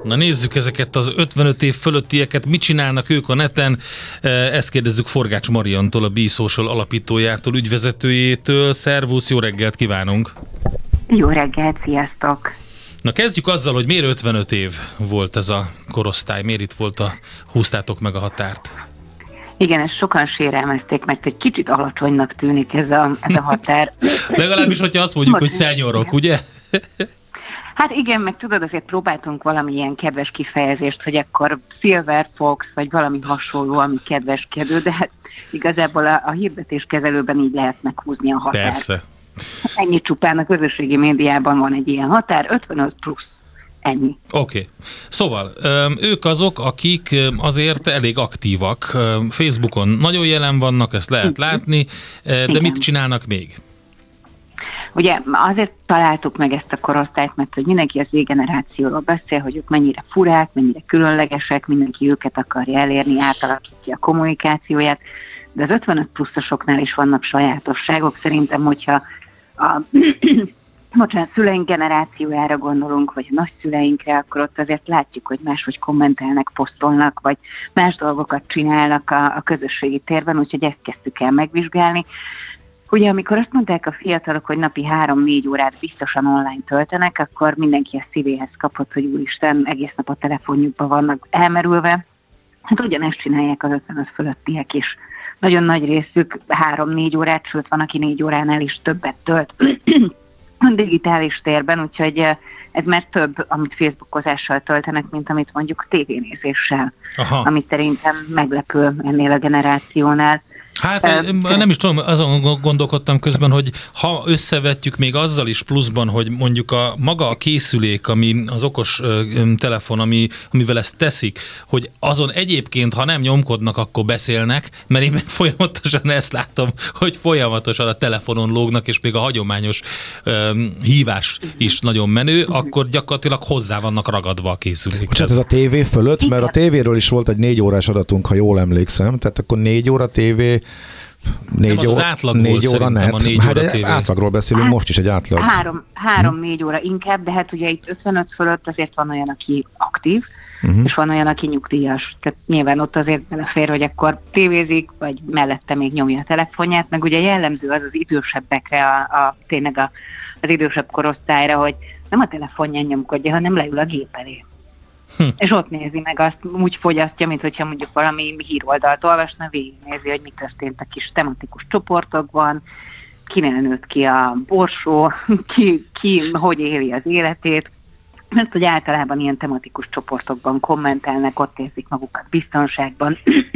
Na nézzük ezeket az 55 év fölöttieket, mit csinálnak ők a neten? Ezt kérdezzük Forgács Mariantól, a BeSocial alapítójától, ügyvezetőjétől. Szervusz, jó reggelt kívánunk! Jó reggelt, sziasztok! Na kezdjük azzal, hogy miért 55 év volt ez a korosztály, miért itt húztátok meg a határt? Igen, ezt sokan sérelmezték, mert egy kicsit alacsonynak tűnik ez a határ. Legalábbis, hogyha azt mondjuk, hogy szenyorok, ugye? Hát igen, meg tudod, azért próbáltunk valamilyen kedves kifejezést, hogy akkor Silver Fox, vagy valami hasonló, ami kedveskedő, de hát igazából a hirdetéskezelőben így lehet meghúzni a határt. Persze. Ennyi csupán, a közösségi médiában van egy ilyen határ, 55 plusz. Ennyi. Oké. Szóval ők azok, akik azért elég aktívak. Facebookon nagyon jelen vannak, ezt lehet látni, de igen. Mit csinálnak még? Ugye azért találtuk meg ezt a korosztályt, mert hogy mindenki az Z-generációról beszél, hogy ők mennyire furák, mennyire különlegesek, mindenki őket akarja elérni, átalakítja a kommunikációját, de az 55 pluszosoknál is vannak sajátosságok. Szerintem, hogyha a szüleink generációjára gondolunk, vagy a nagyszüleinkre, akkor ott azért látjuk, hogy máshogy kommentelnek, posztolnak, vagy más dolgokat csinálnak a közösségi térben, úgyhogy ezt kezdtük el megvizsgálni. Ugye, amikor azt mondták a fiatalok, hogy napi 3-4 órát biztosan online töltenek, akkor mindenki a szívéhez kapott, hogy úristen, egész nap a telefonjukban vannak elmerülve. Hát ugyanezt csinálják az 55 fölöttiek is. Nagyon nagy részük 3-4 órát, sőt van, aki 4 óránál is többet tölt a digitális térben, úgyhogy ez már több, amit Facebookozással töltenek, mint amit mondjuk tévénézéssel. Aha. Amit szerintem meglepő ennél a generációnál. Hát nem is tudom, azon gondolkodtam közben, hogy ha összevetjük még azzal is pluszban, hogy mondjuk maga a készülék, ami az okos telefon, amivel ezt teszik, hogy azon egyébként, ha nem nyomkodnak, akkor beszélnek, mert én folyamatosan ezt látom, hogy folyamatosan a telefonon lógnak, és még a hagyományos hívás is nagyon menő, akkor gyakorlatilag hozzá vannak ragadva a készülékhez. Hát ez a tévé fölött, mert a tévéről is volt egy 4 órás adatunk, ha jól emlékszem, tehát akkor 4 óra tévé, 4 óra, átlag 4 óra net. A 4 hát óra tévé. Átlagról beszélünk, most is egy átlag. 3-4 óra inkább, de hát ugye itt 55 fölött azért van olyan, aki aktív, és van olyan, aki nyugdíjas. Tehát nyilván ott azért belefér, hogy akkor tévézik, vagy mellette még nyomja a telefonját, meg ugye jellemző az idősebbekre, tényleg az idősebb korosztályra, hogy nem a telefonján nyomkodja, hanem leül a gép elé. És ott nézi meg azt, úgy fogyasztja, mint hogyha mondjuk valami híroldalt olvasna, végignézi, hogy mi történt a kis tematikus csoportokban, kinél nőtt ki a borsó, ki hogy éli az életét, mert hogy általában ilyen tematikus csoportokban kommentelnek, ott érzik magukat biztonságban,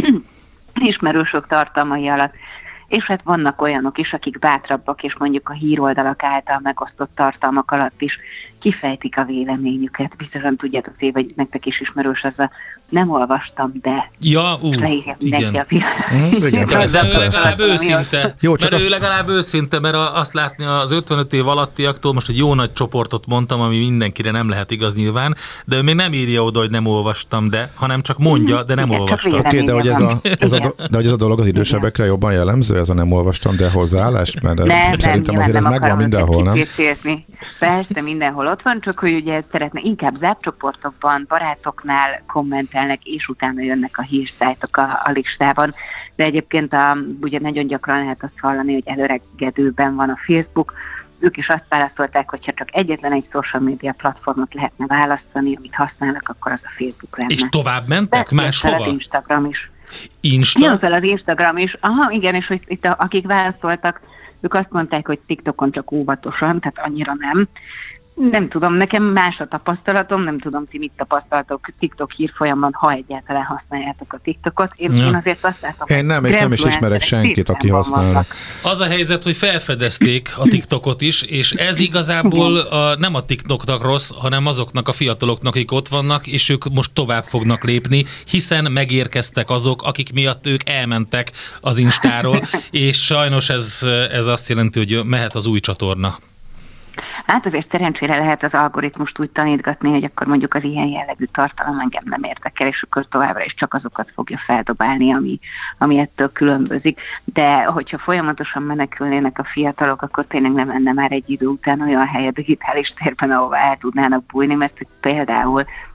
ismerősök tartalmai alatt. És hát vannak olyanok is, akik bátrabbak, és mondjuk a híroldalak által megosztott tartalmak alatt is kifejtik a véleményüket. Biztosan tudjátok, hogy nektek is ismerős az a nem olvastam, de igen. De ő legalább őszinte. Ő legalább őszinte, mert azt látni az 55 év alattiaktól, most egy jó nagy csoportot mondtam, ami mindenkire nem lehet igaz nyilván, de ő még nem írja oda, hogy nem olvastam, hanem csak mondja, de nem olvastam. Oké, de hogy ez a dolog az idősebbekre jobban jellemző, ez a nem olvastam, de hozzáállás? Mert szerintem azért ez megvan mindenhol, nem? Persze, mindenhol ott van, csak hogy ugye szeretne inkább zárt csoportokban, barátoknál kommentelnek, és utána jönnek a hírszájtok a listában. De egyébként ugye nagyon gyakran lehet azt hallani, hogy előregedőben van a Facebook. Ők is azt válaszolták, hogyha csak egyetlen egy social media platformot lehetne választani, amit használnak, akkor az a Facebook lenne. És tovább mentek máshova? Az Instagram is. Jön fel az Instagram is. Aha, igen, és hogy itt akik válaszoltak, ők azt mondták, hogy TikTokon csak óvatosan, tehát annyira nem. Nem tudom, nekem más a tapasztalatom, nem tudom, ti mit tapasztaltok TikTok hírfolyamban, ha egyáltalán használjátok a TikTokot. Én azért azt látom, én nem, és nem is ismerek senkit, aki használja. Az a helyzet, hogy felfedezték a TikTokot is, és ez igazából nem a TikToknak rossz, hanem azoknak a fiataloknak, akik ott vannak, és ők most tovább fognak lépni, hiszen megérkeztek azok, akik miatt ők elmentek az Instáról, és sajnos ez azt jelenti, hogy mehet az új csatorna. Hát azért szerencsére lehet az algoritmust úgy tanítgatni, hogy akkor mondjuk az ilyen jellegű tartalom engem nem érdekel, és akkor továbbra is csak azokat fogja feldobálni, ami ettől különbözik. De hogyha folyamatosan menekülnének a fiatalok, akkor tényleg nem lenne már egy idő után olyan hely a digitális térben, ahova el tudnának bújni, mert például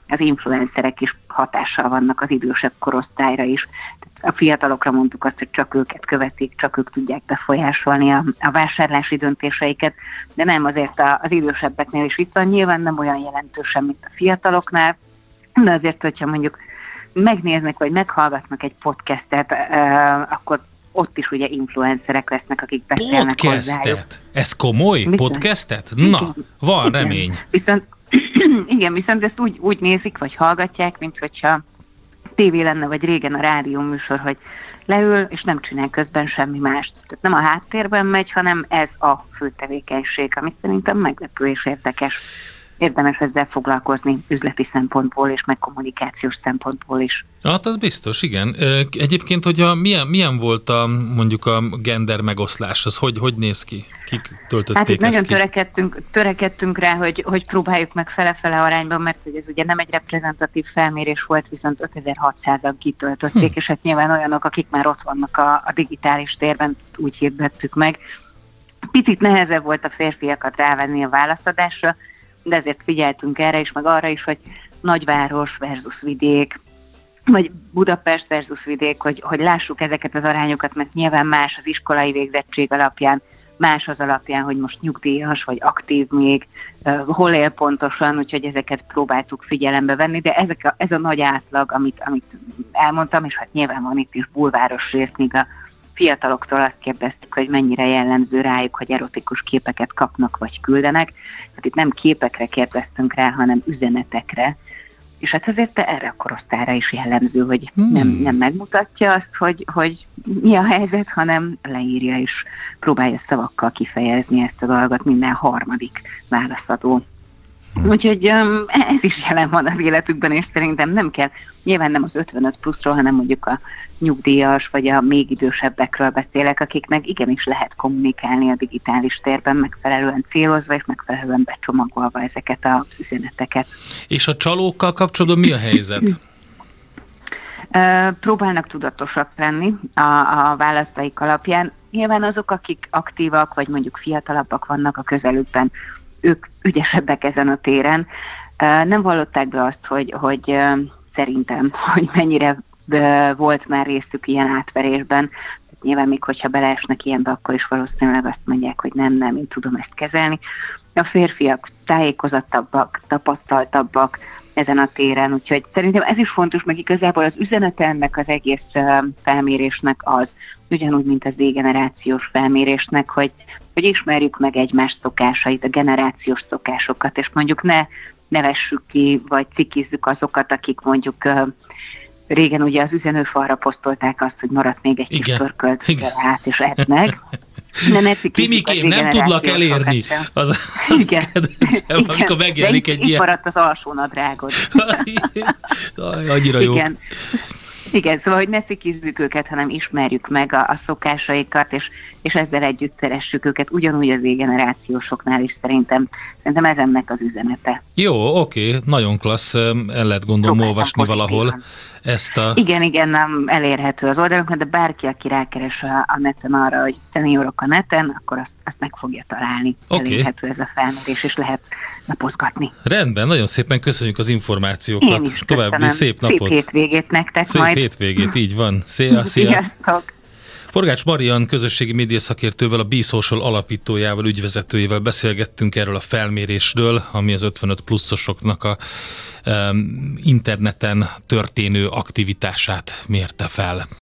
az influencerek is hatással vannak az idősebb korosztályra is. A fiatalokra mondtuk azt, hogy csak őket követik, csak ők tudják befolyásolni a vásárlási döntéseiket, de nem, azért az idősebbeknél is itt van, nyilván nem olyan jelentősen, mint a fiataloknál, de azért, hogyha mondjuk megnéznek, vagy meghallgatnak egy podcastet, akkor ott is ugye influencerek lesznek, akik beszélnek hozzájuk. Ez komoly? Viszont, podcastet? Na, van remény. Viszont ezt úgy nézik, vagy hallgatják, mint hogyha tévé lenne, vagy régen a rádióműsor, hogy leül, és nem csinál közben semmi mást. Tehát nem a háttérben megy, hanem ez a fő tevékenység, ami szerintem meglepő és érdekes. Érdemes ezzel foglalkozni üzleti szempontból és meg kommunikációs szempontból is. Hát az biztos, igen. Egyébként, hogy milyen volt mondjuk a gender megoszlás, az hogy néz ki? Kik töltötték hát itt ezt nagyon ki? törekedtünk rá, hogy próbáljuk meg fele-fele arányban, mert hogy ez ugye nem egy reprezentatív felmérés volt, viszont 5600-an kitöltötték, és hát nyilván olyanok, akik már ott vannak a digitális térben, úgy hirdettük meg. Picit nehezebb volt a férfiakat rávenni a válaszadásra, de ezért figyeltünk erre is, meg arra is, hogy nagyváros versus vidék, vagy Budapest versus vidék, hogy lássuk ezeket az arányokat, mert nyilván más az iskolai végzettség alapján, más az alapján, hogy most nyugdíjas, vagy aktív még, hol él pontosan, úgyhogy ezeket próbáltuk figyelembe venni, de ez a nagy átlag, amit elmondtam, és hát nyilván van itt is bulváros rész, míg a fiataloktól azt kérdeztük, hogy mennyire jellemző rájuk, hogy erotikus képeket kapnak vagy küldenek. Hát itt nem képekre kérdeztünk rá, hanem üzenetekre. És hát azért erre a korosztályra is jellemző, hogy nem megmutatja azt, hogy mi a helyzet, hanem leírja és próbálja szavakkal kifejezni ezt a dolgot minden harmadik válaszadó. Úgyhogy ez is jelen van az életükben, és szerintem nem kell, nyilván nem az 55 pluszról, hanem mondjuk a nyugdíjas, vagy a még idősebbekről beszélek, akiknek igenis lehet kommunikálni a digitális térben, megfelelően célozva, és megfelelően becsomagolva ezeket az üzeneteket. És a csalókkal kapcsolatban mi a helyzet? Próbálnak tudatosak lenni a válaszaik alapján. Nyilván azok, akik aktívak, vagy mondjuk fiatalabbak vannak a közelükben, ők ügyesebbek ezen a téren. Nem vallották be azt, hogy szerintem, hogy mennyire volt már részük ilyen átverésben. Nyilván még hogyha beleesnek ilyenbe, akkor is valószínűleg azt mondják, hogy nem, én tudom ezt kezelni. A férfiak tájékozottabbak, tapasztaltabbak ezen a téren, úgyhogy szerintem ez is fontos, meg igazából az üzenete ennek az egész felmérésnek az, ugyanúgy, mint az Z-generációs felmérésnek, hogy ismerjük meg egymás szokásait, a generációs szokásokat, és mondjuk ne vessük ki, vagy cikizzük azokat, akik mondjuk régen ugye az üzenőfalra posztolták azt, hogy maradt még egy kis pörkölt át, és edd meg. Timikém, nem tudlak elérni. Az kedvencem, amikor megjelenik egy ilyen. Itt maradt az alsó nadrágod. Annyira jó. Igen, szóval, hogy ne szikizzük őket, hanem ismerjük meg a szokásaikat, és ezzel együtt szeressük őket, ugyanúgy az Z-generációsoknál is szerintem ez ennek az üzenete. Jó, oké, nagyon klassz, el lehet gondolom olvasni valahol ezt a... Igen, nem elérhető az oldalunkon, de bárki, aki rákeres a neten arra, hogy szeniorok a neten, akkor azt meg fogja találni. Okay. Elérhető ez a felmérés, és lehet lapozgatni. Rendben, nagyon szépen köszönjük az információkat. További szép napot. Szép hétvégét nektek szép majd. Szép hétvégét, így van. Szia. Sziasztok. Forgács Marian közösségi médiaszakértővel, a BeSocial alapítójával, ügyvezetőjével beszélgettünk erről a felmérésről, ami az 55 pluszosoknak a interneten történő aktivitását mérte fel.